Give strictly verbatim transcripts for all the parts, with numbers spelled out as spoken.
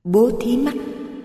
Bố thí mắt.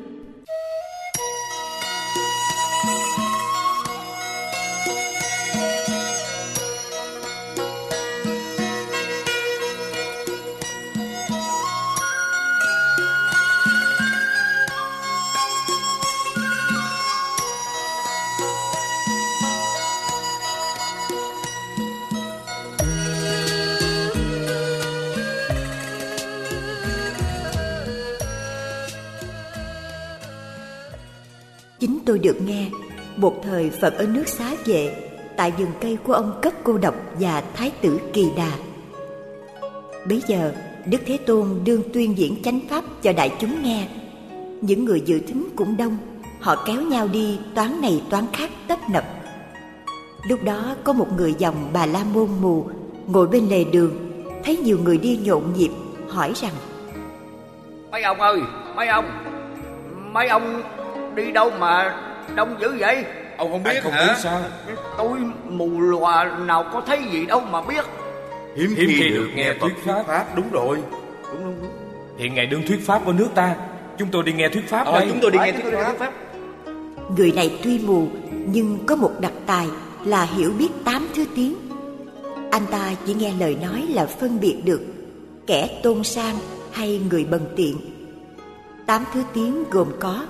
Chính tôi được nghe, một thời Phật ở nước Xá Vệ, tại vườn cây của ông Cấp Cô Độc và Thái tử Kỳ Đà. Bấy giờ, Đức Thế Tôn đương tuyên diễn chánh pháp cho đại chúng nghe. Những người dự thính cũng đông, họ kéo nhau đi toán này toán khác tấp nập. Lúc đó có một người dòng Bà La Môn mù ngồi bên lề đường, thấy nhiều người đi nhộn nhịp, hỏi rằng: Mấy ông ơi, mấy ông, mấy ông đi đâu mà đông dữ vậy? Ông không biết Anh không hả? biết sao? Tôi mù lòa nào có thấy gì đâu mà biết. Hiếm, Hiếm khi, khi được được nghe nghe Phật thuyết thuyết pháp. pháp. Đúng rồi. Đúng đúng đúng. Hiện ngày đương thuyết pháp ở nước ta, chúng tôi đi nghe thuyết pháp Ờ, đây. chúng tôi đi Phải, nghe chúng tôi thuyết đi nghe pháp. thuyết pháp. người này tuy mù nhưng có một đặc tài là hiểu biết tám thứ tiếng. Anh ta chỉ nghe lời nói là phân biệt được kẻ tôn sang hay người bần tiện. Tám thứ tiếng gồm có: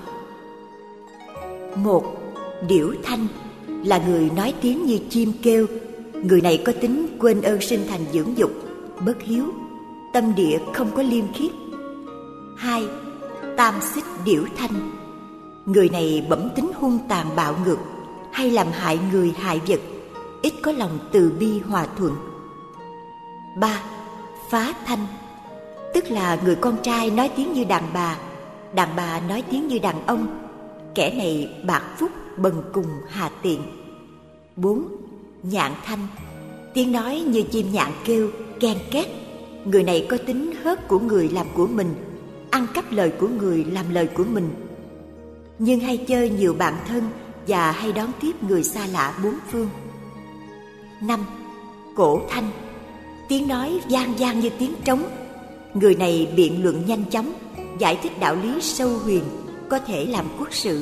một, điểu thanh, là người nói tiếng như chim kêu. Người này có tính quên ơn sinh thành dưỡng dục, bất hiếu, tâm địa không có liêm khiết. Hai, tam xích điểu thanh, người này bẩm tính hung tàn bạo ngược, hay làm hại người hại vật, ít có lòng từ bi hòa thuận. Ba, phá thanh, tức là người con trai nói tiếng như đàn bà, đàn bà nói tiếng như đàn ông. Kẻ này bạc phúc, bần cùng, hà tiện. Bốn, nhạn thanh, tiếng nói như chim nhạn kêu, ken két. Người này có tính hớt của người làm của mình, ăn cắp lời của người làm lời của mình, nhưng hay chơi nhiều bạn thân và hay đón tiếp người xa lạ bốn phương. Năm, cổ thanh, tiếng nói vang vang như tiếng trống. Người này biện luận nhanh chóng, giải thích đạo lý sâu huyền, có thể làm quốc sự.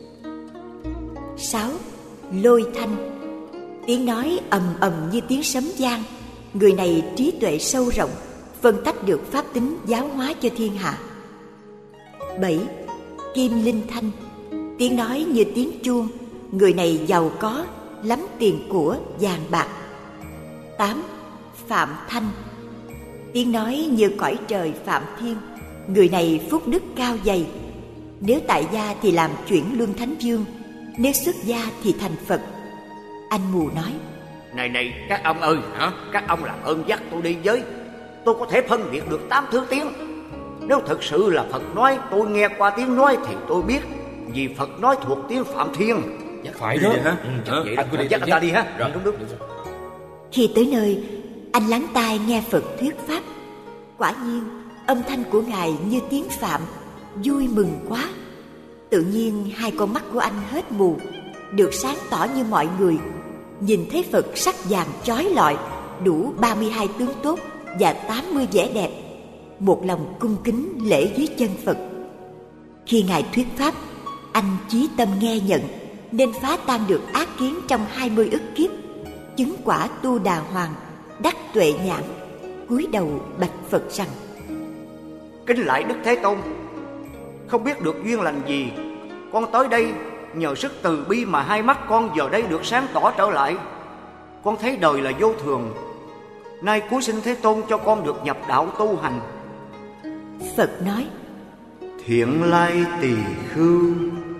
Sáu, lôi thanh, tiếng nói ầm ầm như tiếng sấm vang. Người này trí tuệ sâu rộng, phân tách được pháp tính giáo hóa cho thiên hạ. Bảy, kim linh thanh, tiếng nói như tiếng chuông. Người này giàu có, lắm tiền của, vàng bạc. Tám, phạm thanh, tiếng nói như cõi trời phạm thiên. Người này phúc đức cao dày, nếu tại gia thì làm chuyển luân thánh vương, nếu xuất gia thì thành Phật. Anh mù nói: Này này các ông ơi, hả? Các ông làm ơn dắt tôi đi với. Tôi có thể phân biệt được tám thứ tiếng. Nếu thực sự là Phật nói, tôi nghe qua tiếng nói thì tôi biết, vì Phật nói thuộc tiếng Phạm Thiên. Phải đó. hả? Ừ, Chắc vậy anh đó. cứ đi, Dắt anh ta đi ha. Rồi. Đúng đúng. Khi tới nơi, anh lắng tai nghe Phật thuyết pháp. Quả nhiên âm thanh của Ngài như tiếng Phạm, vui mừng quá. Tự nhiên hai con mắt của anh hết mù, được sáng tỏ như mọi người. Nhìn thấy Phật sắc vàng chói lọi, đủ ba mươi hai tướng tốt và tám mươi vẻ đẹp. Một lòng cung kính lễ dưới chân Phật. Khi Ngài thuyết pháp, anh chí tâm nghe nhận, nên phá tan được ác kiến trong hai mươi ức kiếp, chứng quả tu đà hoàng, đắc tuệ nhãn, cúi đầu bạch Phật rằng: Kính lạy Đức Thế Tôn, không biết được duyên lành gì, con tới đây nhờ sức từ bi mà hai mắt con giờ đây được sáng tỏ trở lại. Con thấy đời là vô thường, nay cúi xin Thế Tôn cho con được nhập đạo tu hành. Phật nói: Thiện lai tỳ khưu.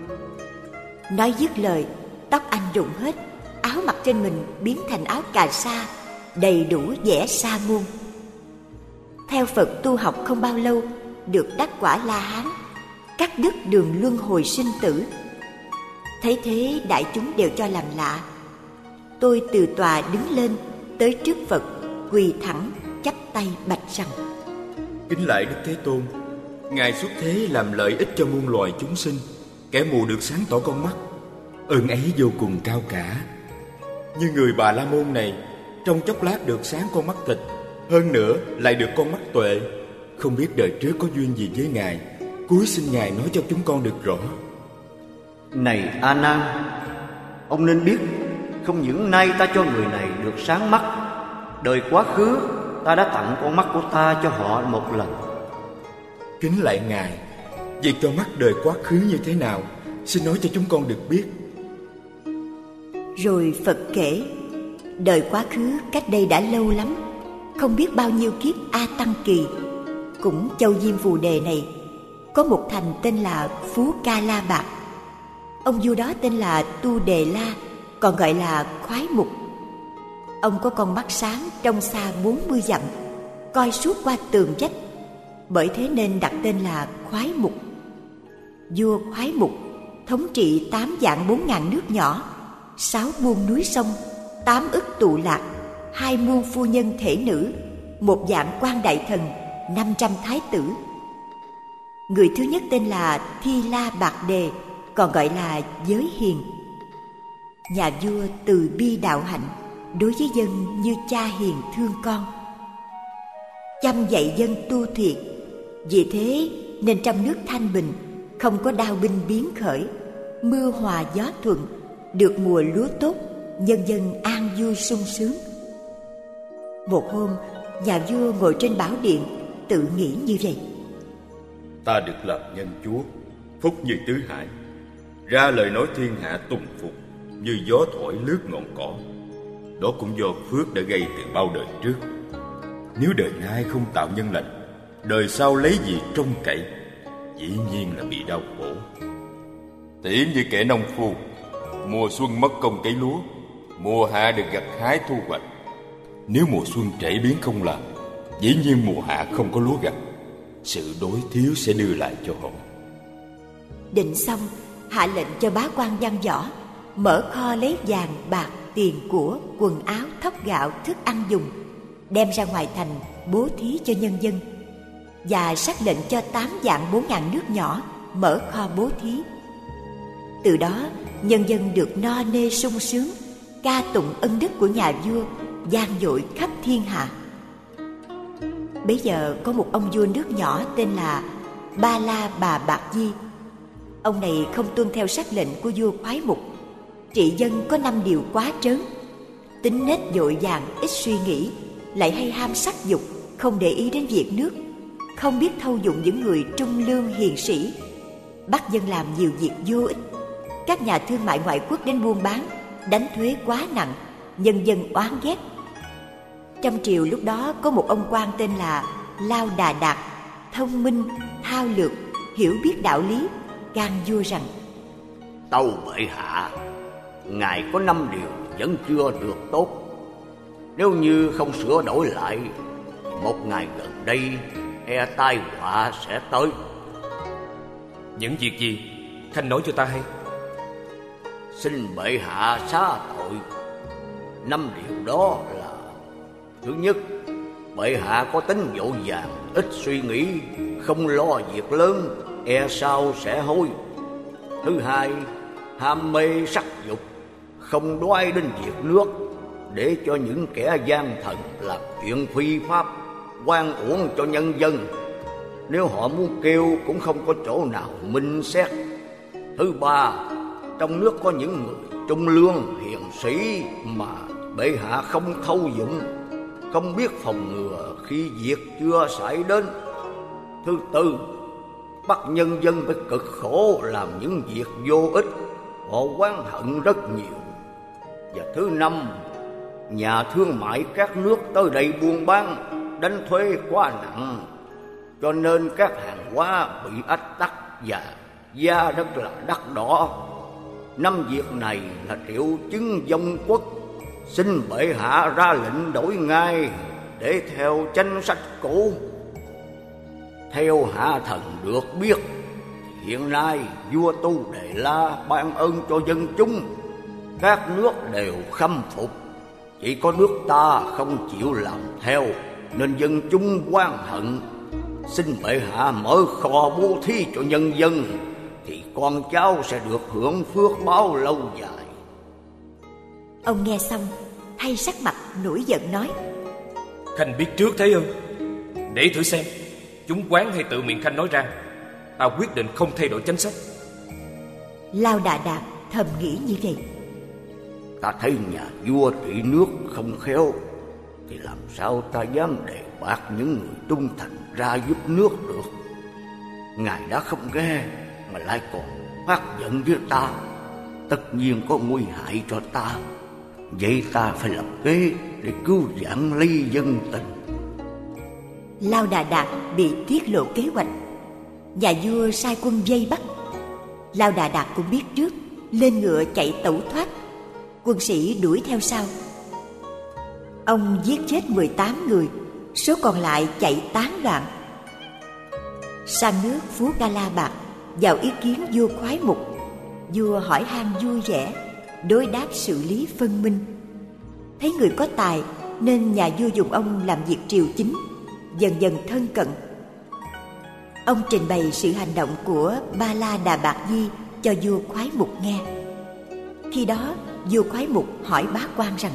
Nói dứt lời, tóc anh rụng hết, áo mặc trên mình biến thành áo cà sa, đầy đủ vẻ sa môn. Theo Phật tu học không bao lâu, được đắc quả La Hán, cắt đứt đường luân hồi sinh tử. Thấy thế đại chúng đều cho làm lạ. Tôi từ tòa đứng lên, tới trước Phật, quỳ thẳng, chắp tay bạch rằng: Kính lạy Đức Thế Tôn, Ngài xuất thế làm lợi ích cho muôn loài chúng sinh, kẻ mù được sáng tỏ con mắt. Ơn ấy vô cùng cao cả. Như người Bà La Môn này, trong chốc lát được sáng con mắt thịt, hơn nữa lại được con mắt tuệ. Không biết đời trước có duyên gì với Ngài, Cúi xin Ngài nói cho chúng con được rõ. Này A Nan, ông nên biết, không những nay ta cho người này được sáng mắt, đời quá khứ ta đã tặng con mắt của ta cho họ một lần. Kính lạy Ngài, việc cho mắt đời quá khứ như thế nào, xin nói cho chúng con được biết. Rồi Phật kể, đời quá khứ cách đây đã lâu lắm, không biết bao nhiêu kiếp A Tăng Kỳ. Cũng châu Diêm Phù Đề này có một thành tên là Phú Ca La Bạc. Ông vua đó tên là Tu Đề La, còn gọi là Khoái Mục. Ông có con mắt sáng trông xa bốn mươi dặm, coi suốt qua tường vách, bởi thế nên đặt tên là Khoái Mục. Vua Khoái Mục thống trị tám vạn bốn ngàn nước nhỏ, sáu muôn núi sông, tám ức tụ lạc, hai muôn phu nhân thể nữ, một vạn quan đại thần, năm trăm thái tử. Người thứ nhất tên là Thi La Bạc Đề, còn gọi là Giới Hiền. Nhà vua từ bi đạo hạnh, đối với dân như cha hiền thương con, chăm dạy dân tu thiệt. Vì thế nên trong nước thanh bình, không có đao binh biến khởi, mưa hòa gió thuận, được mùa lúa tốt, nhân dân an vui sung sướng. Một hôm, nhà vua ngồi trên bảo điện, tự nghĩ như vậy: Ta được làm nhân chúa, phúc như tứ hải, ra lời nói thiên hạ tùng phục, như gió thổi lướt ngọn cỏ. Đó cũng do phước đã gây từ bao đời trước. Nếu đời nay không tạo nhân lành, đời sau lấy gì trông cậy, dĩ nhiên là bị đau khổ. Tỉ như kẻ nông phu, mùa xuân mất công cấy lúa, mùa hạ được gặt hái thu hoạch. Nếu mùa xuân trễ biến không làm, dĩ nhiên mùa hạ không có lúa gặt, sự đối thiếu sẽ đưa lại cho họ. Định xong, hạ lệnh cho bá quan văn võ mở kho lấy vàng bạc, tiền của, quần áo, thóc gạo, thức ăn dùng, đem ra ngoài thành bố thí cho nhân dân, và sắc lệnh cho tám vạn bốn ngàn nước nhỏ mở kho bố thí. Từ đó nhân dân được no nê sung sướng, ca tụng ân đức của nhà vua vang dội khắp thiên hạ. Bấy giờ có một ông vua nước nhỏ tên là Ba La Bà Bạc Di. Ông này không tuân theo sắc lệnh của vua Khoái Mục, trị dân có năm điều quá trớn: tính nết vội vàng, ít suy nghĩ, lại hay ham sắc dục, không để ý đến việc nước, không biết thâu dụng những người trung lương hiền sĩ, bắt dân làm nhiều việc vô ích. Các nhà thương mại ngoại quốc đến buôn bán, đánh thuế quá nặng, nhân dân oán ghét. Trong triều lúc đó có một ông quan tên là Lao Đà Đạt, thông minh, thao lược, hiểu biết đạo lý, can vua rằng: Tâu bệ hạ, ngài có năm điều vẫn chưa được tốt. Nếu như không sửa đổi lại, một ngày gần đây e tai họa sẽ tới. Những việc gì? Khanh nói cho ta hay. Xin bệ hạ xá tội. Năm điều đó là: thứ nhất, bệ hạ có tính vội vàng, ít suy nghĩ, không lo việc lớn, e sao sẽ hối. Thứ hai, ham mê sắc dục, không đoái đến việc nước, để cho những kẻ gian thần làm chuyện phi pháp, oan uổng cho nhân dân. Nếu họ muốn kêu cũng không có chỗ nào minh xét. Thứ ba, trong nước có những người trung lương hiền sĩ mà bệ hạ không thâu dụng, không biết phòng ngừa khi việc chưa xảy đến. Thứ tư, bắt nhân dân phải cực khổ làm những việc vô ích, họ oán hận rất nhiều. Và thứ năm, nhà thương mại các nước tới đây buôn bán, đánh thuế quá nặng, cho nên các hàng hóa bị ách tắc và giá rất là đắt đỏ. Năm việc này là triệu chứng vong quốc, xin bệ hạ ra lệnh đổi ngay để theo chánh sách cũ. Theo hạ thần được biết, hiện nay vua Tu Đề La ban ơn cho dân chúng, các nước đều khâm phục, chỉ có nước ta không chịu làm theo, nên dân chúng oán hận. Xin bệ hạ mở kho bố thí cho nhân dân, thì con cháu sẽ được hưởng phước báo lâu dài. Ông nghe xong thay sắc mặt nổi giận nói: Khanh biết trước thế ư? Để thử xem chúng quán hay tự miệng Khanh nói ra. ta quyết định không thay đổi chính sách. Lao Đà Đạt thầm nghĩ như vậy. Ta thấy nhà vua trị nước không khéo, thì làm sao ta dám đề bạt những người trung thành ra giúp nước được. Ngài đã không ghe mà lại còn phát giận với ta, tất nhiên có nguy hại cho ta. Vậy ta phải lập kế để cứu vãn ly dân tình. Lao Đà Đạt bị tiết lộ kế hoạch, nhà vua sai quân vây bắt. Lao Đà Đạt cũng biết trước, lên ngựa chạy tẩu thoát. Quân sĩ đuổi theo sau. Ông giết chết mười tám người, số còn lại chạy tán loạn. Sang nước Phú Ca La Bạt vào ý kiến vua Khoái Mục. Vua hỏi han vui vẻ, đối đáp xử lý phân minh. Thấy người có tài nên nhà vua dùng ông làm việc triều chính, dần dần thân cận. Ông trình bày sự hành động của Ba La Đà Bạt Di cho vua Khoái Mục nghe. Khi đó vua Khoái Mục hỏi Bá Quan rằng: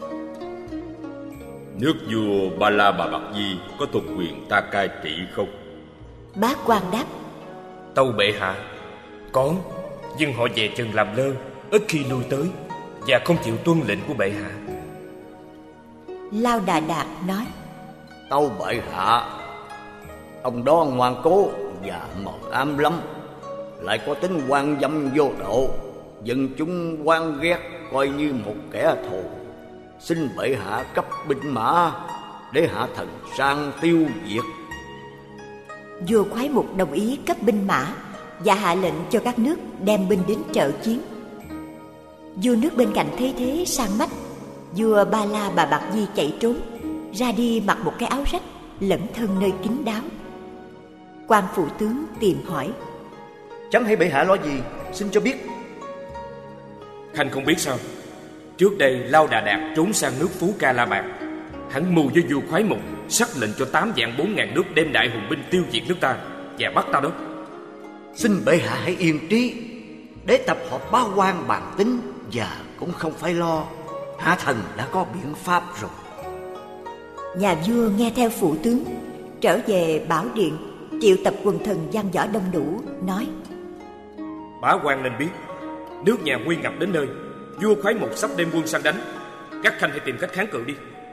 nước vua Ba La Bà Bạt Di có thuộc quyền ta cai trị không? Bá Quan đáp: Tâu bệ hạ, có, nhưng họ về chừng làm lơ, ít khi lui tới và không chịu tuân lệnh của bệ hạ. Lao Đà Đạt nói: Tâu bệ hạ, ông đó ngoan cố và mờ ám lắm, lại có tính quan dâm vô độ, dân chúng oan ghét coi như một kẻ thù. Xin bệ hạ cấp binh mã để hạ thần sang tiêu diệt. Vua Khoái Mục đồng ý cấp binh mã và hạ lệnh cho các nước đem binh đến trợ chiến. Vua nước bên cạnh thấy thế sang mắt. Vua Ba La Bà Bạt Di chạy trốn, ra đi mặc một cái áo rách, lẩn thân nơi kín đáo. Quan phụ tướng tìm hỏi: Chẳng hay bệ hạ lo gì, xin cho biết. Khanh không biết sao? Trước đây Lao Đà Đạt trốn sang nước Phú Ca La Bạt. Hắn mưu với vua Khoái Mục, sắc lệnh cho tám vạn bốn ngàn nước đem đại hùng binh tiêu diệt nước ta và bắt ta đó. Xin bệ hạ hãy yên trí, để tập họp báo quan bàn tính, và cũng không phải lo, hạ thần đã có biện pháp rồi. Nhà vua nghe theo phụ tướng, trở về Bảo Điện, triệu tập quần thần văn võ đông đủ, nói: Bá quan nên biết, nước nhà nguy ngập đến nơi, vua Khoái Mục sắp đem quân sang đánh. Các khanh hãy tìm cách kháng cự đi.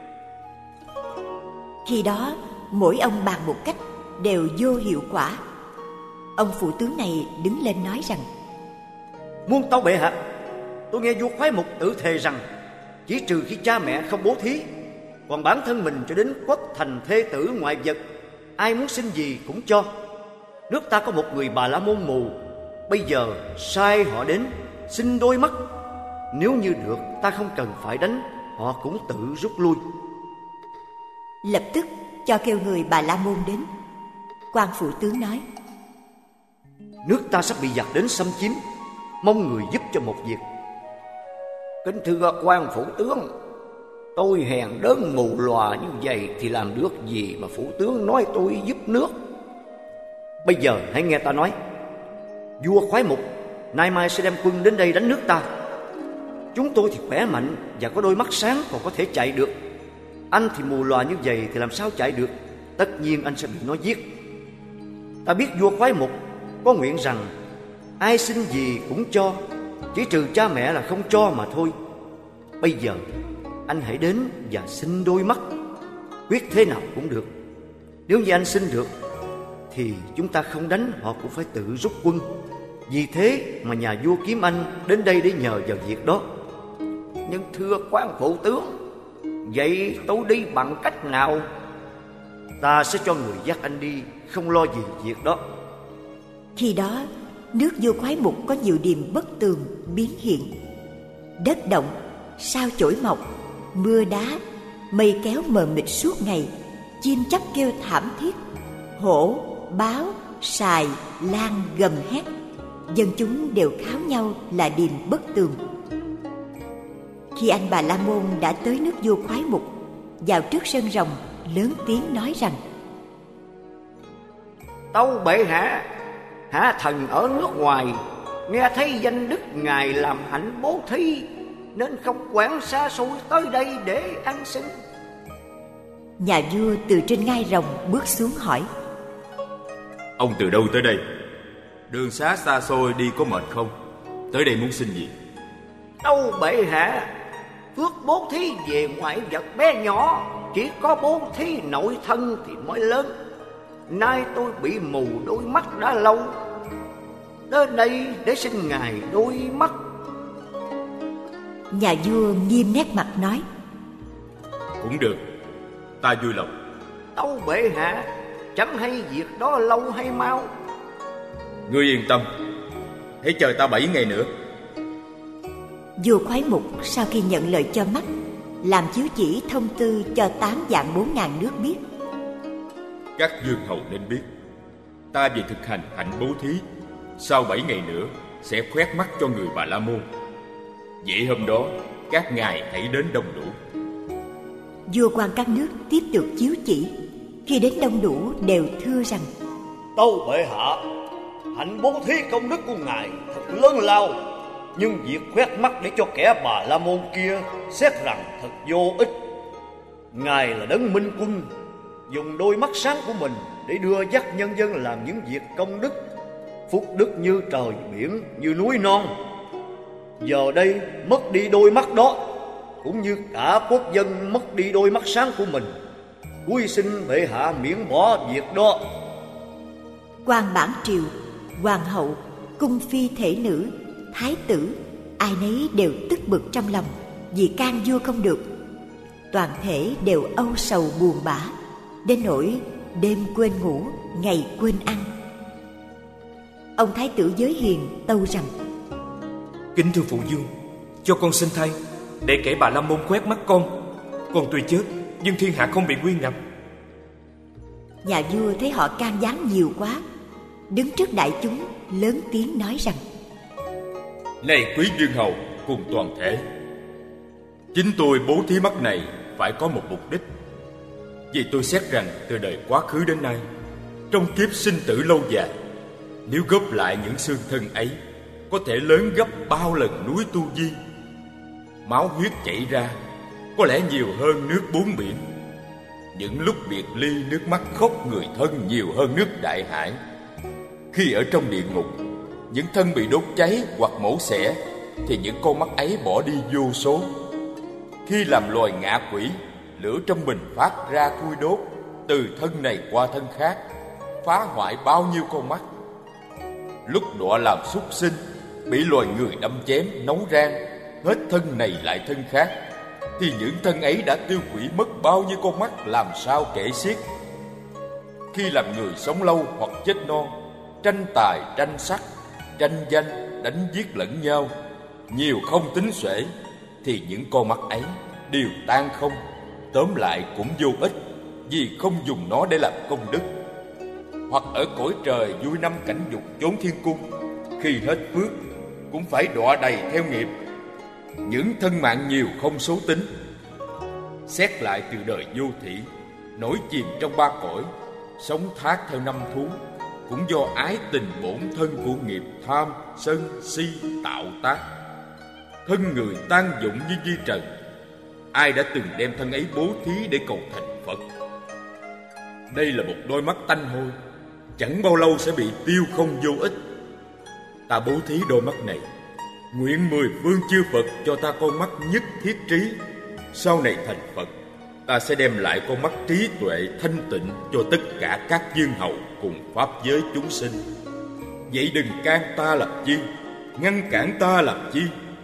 Khi đó mỗi ông bàn một cách, đều vô hiệu quả. Ông phụ tướng này đứng lên nói rằng: Muôn tâu bệ hạ, tôi nghe vua Khoái Mục tự thề rằng chỉ trừ khi cha mẹ không bố thí, còn bản thân mình cho đến quốc thành thê tử ngoại vật, ai muốn xin gì cũng cho. Nước ta có một người Bà La Môn mù, bây giờ sai họ đến xin đôi mắt. Nếu như được, ta không cần phải đánh, họ cũng tự rút lui. Lập tức cho kêu người Bà La Môn đến. Quan phụ tướng nói: Nước ta sắp bị giặc đến xâm chiếm, mong người giúp cho một việc. Kính thưa quan phủ tướng, tôi hèn đớn mù lòa như vậy thì làm được gì mà phủ tướng nói tôi giúp nước. Bây giờ hãy nghe ta nói. Vua Khoái Mục nay mai sẽ đem quân đến đây đánh nước ta. Chúng tôi thì khỏe mạnh và có đôi mắt sáng, còn có thể chạy được. Anh thì mù lòa như vậy thì làm sao chạy được? Tất nhiên anh sẽ bị nó giết. Ta biết vua Khoái Mục có nguyện rằng ai xin gì cũng cho, chỉ trừ cha mẹ là không cho mà thôi. Bây giờ anh hãy đến và xin đôi mắt, quyết thế nào cũng được. Nếu như anh xin được thì chúng ta không đánh, họ cũng phải tự rút quân. Vì thế mà nhà vua kiếm anh đến đây để nhờ vào việc đó. Nhưng thưa quan phụ tướng, vậy tôi đi bằng cách nào? Ta sẽ cho người dắt anh đi, không lo gì việc đó. Khi đó nước vua Khoái Mục có nhiều điểm bất tường biến hiện. Đất động, sao chổi mọc, mưa đá, mây kéo mờ mịt suốt ngày, chim chóc kêu thảm thiết, hổ, báo, sài, lan gầm hét. Dân chúng đều kháo nhau là điềm bất tường. Khi anh Bà La Môn đã tới nước vua Khoái Mục, vào trước sân rồng, lớn tiếng nói rằng: Tâu bệ hạ, hạ thần ở nước ngoài, nghe thấy danh đức ngài làm hạnh bố thí, nên không quản xa xôi tới đây để ăn xin. Nhà vua từ trên ngai rồng bước xuống hỏi: Ông từ đâu tới đây? Đường xá xa xôi đi có mệt không? Tới đây muốn xin gì? Đâu bệ hạ, phước bố thí về ngoại vật bé nhỏ, chỉ có bố thí nội thân thì mới lớn. Nay tôi bị mù đôi mắt đã lâu, tới đây để xin ngài đôi mắt. Nhà vua nghiêm nét mặt nói: Cũng được, ta vui lòng. Tâu bệ hạ, chẳng hay việc đó lâu hay mau. Ngươi yên tâm, hãy chờ ta bảy ngày nữa. Vua Khoái Mục sau khi nhận lời cho mắt, làm chiếu chỉ thông tư cho tám vạn bốn ngàn nước biết. Các vương hầu nên biết, ta về thực hành hạnh bố thí, sau bảy ngày nữa sẽ khoét mắt cho người Bà La Môn. Vậy hôm đó các ngài hãy đến đông đủ. Vua quan các nước tiếp tục chiếu chỉ. Khi đến đông đủ đều thưa rằng: Tâu bệ hạ, hạnh bố thí công đức của ngài thật lớn lao, nhưng việc khoét mắt để cho kẻ Bà La Môn kia xét rằng thật vô ích. Ngài là đấng minh quân, dùng đôi mắt sáng của mình để đưa dắt nhân dân làm những việc công đức, phúc đức như trời biển, như núi non. Giờ đây mất đi đôi mắt đó, cũng như cả quốc dân mất đi đôi mắt sáng của mình. Cúi xin bệ hạ miễn bỏ việc đó. Quan bản triều, hoàng hậu, cung phi thể nữ, thái tử, ai nấy đều tức bực trong lòng vì can vua không được. Toàn thể đều âu sầu buồn bã, đến nỗi đêm quên ngủ, ngày quên ăn. Ông thái tử Giới Hiền tâu rằng: Kính thưa phụ vương, cho con xin thay, để kẻ Bà La Môn quét mắt con. Con tuy chết nhưng thiên hạ không bị nguy ngập. Nhà vua thấy họ can gián nhiều quá, đứng trước đại chúng lớn tiếng nói rằng: Này quý vương hầu cùng toàn thể, chính tôi bố thí mắt này phải có một mục đích. Vì tôi xét rằng từ đời quá khứ đến nay, trong kiếp sinh tử lâu dài, nếu góp lại những xương thân ấy, có thể lớn gấp bao lần núi Tu Di. Máu huyết chảy ra có lẽ nhiều hơn nước bốn biển. Những lúc biệt ly, nước mắt khóc người thân nhiều hơn nước đại hải. Khi ở trong địa ngục, những thân bị đốt cháy hoặc mổ xẻ, thì những con mắt ấy bỏ đi vô số. Khi làm loài ngạ quỷ, lửa trong mình phát ra thui đốt, từ thân này qua thân khác, phá hoại bao nhiêu con mắt. Lúc đọa làm súc sinh, bị loài người đâm chém, nấu rang, hết thân này lại thân khác, thì những thân ấy đã tiêu hủy mất bao nhiêu con mắt làm sao kể xiết. Khi làm người sống lâu hoặc chết non, tranh tài tranh sắc, tranh danh, đánh giết lẫn nhau, nhiều không tính xuể, thì những con mắt ấy đều tan không, tóm lại cũng vô ích, vì không dùng nó để làm công đức. Hoặc ở cõi trời vui năm cảnh dục chốn thiên cung, khi hết phước cũng phải đọa đầy theo nghiệp. Những thân mạng nhiều không số tính. Xét lại từ đời vô thủy, nổi chìm trong ba cõi, sống thác theo năm thú, cũng do ái tình bổn thân của nghiệp tham, sân, si tạo tác. Thân người tan dụng như di trần. Ai đã từng đem thân ấy bố thí để cầu thành Phật? Đây là một đôi mắt tanh hôi, chẳng bao lâu sẽ bị tiêu không vô ích. Ta bố thí đôi mắt này, nguyện mười phương chư Phật cho ta con mắt nhất thiết trí. Sau này thành Phật, ta sẽ đem lại con mắt trí tuệ thanh tịnh cho tất cả các vương hầu cùng pháp giới chúng sinh. Vậy đừng can ta làm chi, ngăn cản ta làm chi.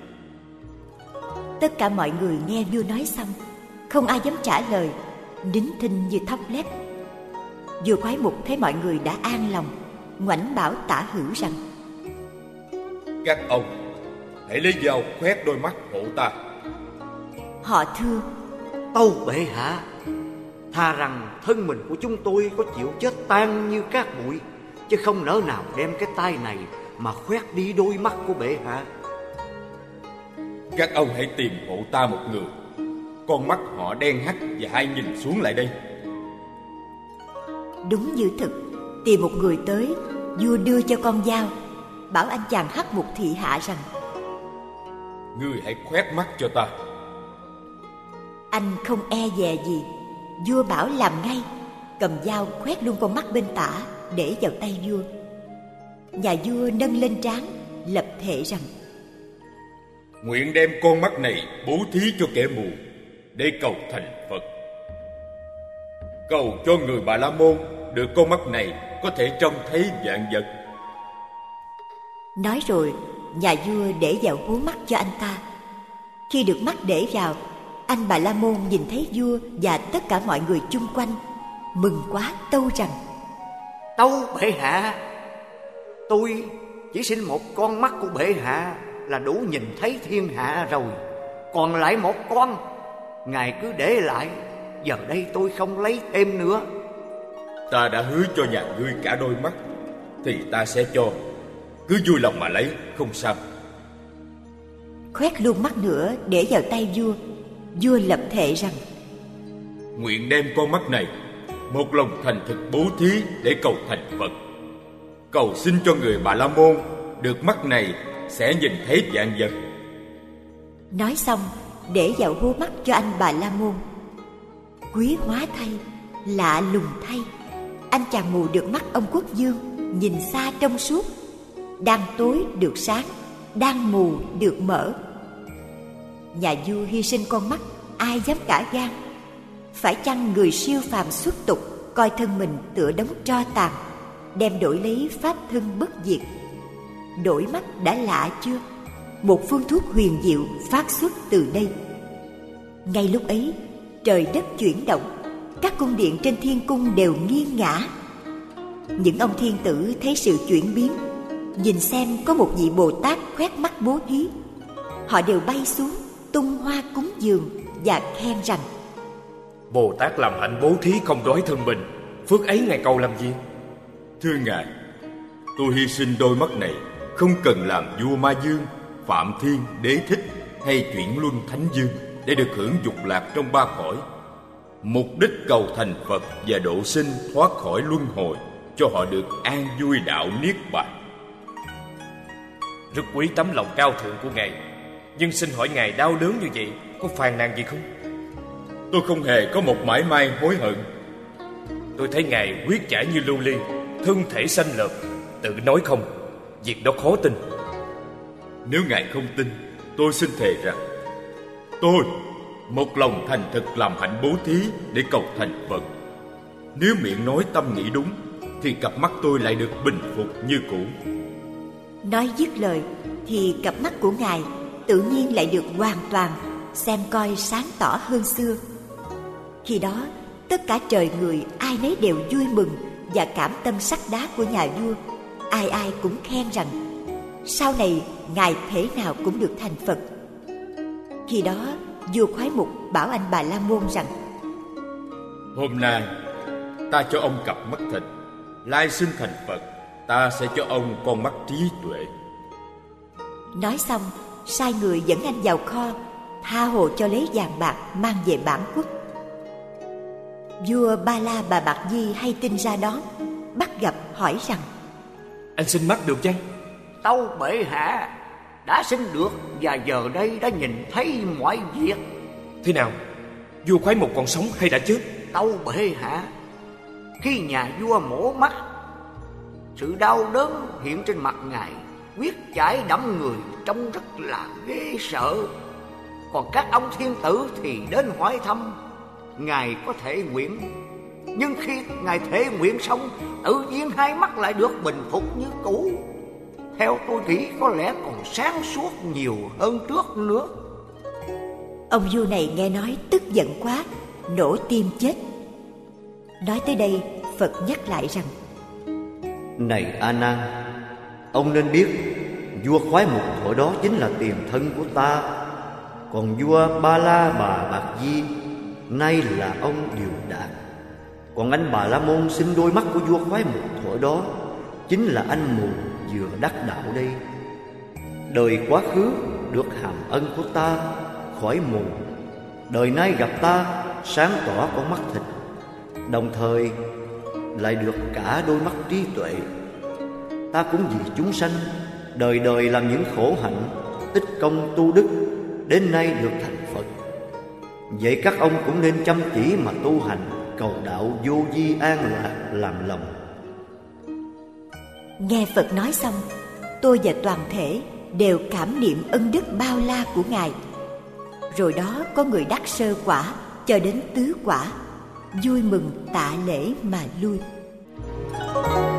Tất cả mọi người nghe vua nói xong, không ai dám trả lời, nín thinh như thóc lép. Vua Khoái Mục thấy mọi người đã an lòng, ngoảnh bảo Tả Hữu rằng: Các ông hãy lấy dao khoét đôi mắt hộ ta. Họ thưa: Tâu bệ hạ, thà rằng thân mình của chúng tôi có chịu chết tan như cát bụi, chứ không nỡ nào đem cái tay này mà khoét đi đôi mắt của bệ hạ. Các ông hãy tìm hộ ta một người, con mắt họ đen hắt và hay nhìn xuống lại đây. Đúng như thực, tìm một người tới, vua đưa cho con dao, bảo anh chàng hắc mục thị hạ rằng: Ngươi hãy khoét mắt cho ta. Anh không e dè gì, vua bảo làm ngay, cầm dao khoét luôn con mắt bên tả để vào tay vua. Nhà vua nâng lên trán, lập thệ rằng: Nguyện đem con mắt này bố thí cho kẻ mù để cầu thành Phật. Cầu cho người Bà La Môn được con mắt này có thể trông thấy vạn vật. Nói rồi, nhà vua để vào hố mắt cho anh ta. Khi được mắt để vào, anh Bà La Môn nhìn thấy vua và tất cả mọi người chung quanh, mừng quá tâu rằng: Tâu bệ hạ, tôi chỉ xin một con mắt của bệ hạ là đủ nhìn thấy thiên hạ rồi. Còn lại một con, ngài cứ để lại, giờ đây tôi không lấy thêm nữa. Ta đã hứa cho nhà ngươi cả đôi mắt, thì ta sẽ cho. Cứ vui lòng mà lấy, không sao. Khoét luôn mắt nữa để vào tay vua. Vua lập thệ rằng: Nguyện đem con mắt này một lòng thành thực bố thí để cầu thành Phật. Cầu xin cho người Bà La Môn được mắt này sẽ nhìn thấy vạn vật. Nói xong, để vào hố mắt cho anh Bà La Môn. Quý hóa thay, lạ lùng thay, anh chàng mù được mắt ông quốc vương, nhìn xa trong suốt, đang tối được sáng, đang mù được mở. Nhà vua hy sinh con mắt, ai dám cả gan? Phải chăng người siêu phàm xuất tục, coi thân mình tựa đống tro tàn, đem đổi lấy pháp thân bất diệt? Đổi mắt đã lạ chưa? Một phương thuốc huyền diệu phát xuất từ đây. Ngay lúc ấy, trời đất chuyển động, các cung điện trên thiên cung đều nghiêng ngã. Những ông thiên tử thấy sự chuyển biến, nhìn xem có một vị Bồ Tát khoét mắt bố thí. Họ đều bay xuống, tung hoa cúng dường và khen rằng: Bồ Tát làm hạnh bố thí không đói thân mình, phước ấy ngài cầu làm gì? Thưa ngài, tôi hy sinh đôi mắt này không cần làm vua Ma Dương, Phạm Thiên, Đế Thích hay chuyển luân Thánh Dương để được hưởng dục lạc trong ba cõi. Mục đích cầu thành Phật và độ sinh thoát khỏi luân hồi, cho họ được an vui đạo niết bàn. Rất quý tấm lòng cao thượng của ngài, nhưng xin hỏi ngài đau đớn như vậy có phàn nàn gì không? Tôi không hề có một mảy may hối hận. Tôi thấy ngài huyết chảy như lưu ly, thân thể xanh lợp, tự nói không, việc đó khó tin. Nếu ngài không tin, tôi xin thề rằng tôi một lòng thành thực làm hạnh bố thí để cầu thành Phật. Nếu miệng nói tâm nghĩ đúng, thì cặp mắt tôi lại được bình phục như cũ. Nói dứt lời thì cặp mắt của ngài tự nhiên lại được hoàn toàn xem coi sáng tỏ hơn xưa. Khi đó, tất cả trời người ai nấy đều vui mừng và cảm tâm sắt đá của nhà vua. Ai ai cũng khen rằng sau này ngài thế nào cũng được thành Phật. Khi đó, vua Khoái Mục bảo anh Bà La Môn rằng: Hôm nay ta cho ông cặp mắt thịt, lai sinh thành Phật, ta sẽ cho ông con mắt trí tuệ. Nói xong, sai người dẫn anh vào kho, tha hồ cho lấy vàng bạc mang về bản quốc. Vua Ba La Bà Bạc Di hay tin ra đó, bắt gặp hỏi rằng: Anh xin mắt được chăng? Tâu bệ hạ, đã xin được và giờ đây đã nhìn thấy mọi việc. Thế nào? Vua Khoái Mục còn sống hay đã chết? Tâu bệ hạ, khi nhà vua mổ mắt, sự đau đớn hiện trên mặt ngài, huyết chảy đẫm người, trông rất là ghê sợ. Còn các ông thiên tử thì đến hỏi thăm ngài có thể nguyện, nhưng khi ngài thể nguyện xong, tự nhiên hai mắt lại được bình phục như cũ. Theo tôi nghĩ có lẽ còn sáng suốt nhiều hơn trước nữa. Ông vua này nghe nói tức giận quá, nổ tim chết. Nói tới đây, Phật nhắc lại rằng: Này A Nan, ông nên biết vua Khoái Mục hồi đó chính là tiền thân của ta. Còn vua Ba La Bà Bạc Di nay là ông Điều Đạt. Còn anh Bà La Môn xin đôi mắt của vua Khoái Mục hồi đó chính là anh mù vừa đắc đạo đây. Đời quá khứ được hàm ân của ta khỏi mù, đời nay gặp ta sáng tỏ con mắt thịt, đồng thời lại được cả đôi mắt trí tuệ. Ta cũng vì chúng sanh đời đời làm những khổ hạnh, tích công tu đức, đến nay được thành Phật. Vậy các ông cũng nên chăm chỉ mà tu hành, cầu đạo vô vi an lạc làm lòng. Nghe Phật nói xong, tôi và toàn thể đều cảm niệm ân đức bao la của Ngài. Rồi đó có người đắc sơ quả cho đến tứ quả, vui mừng tạ lễ mà lui.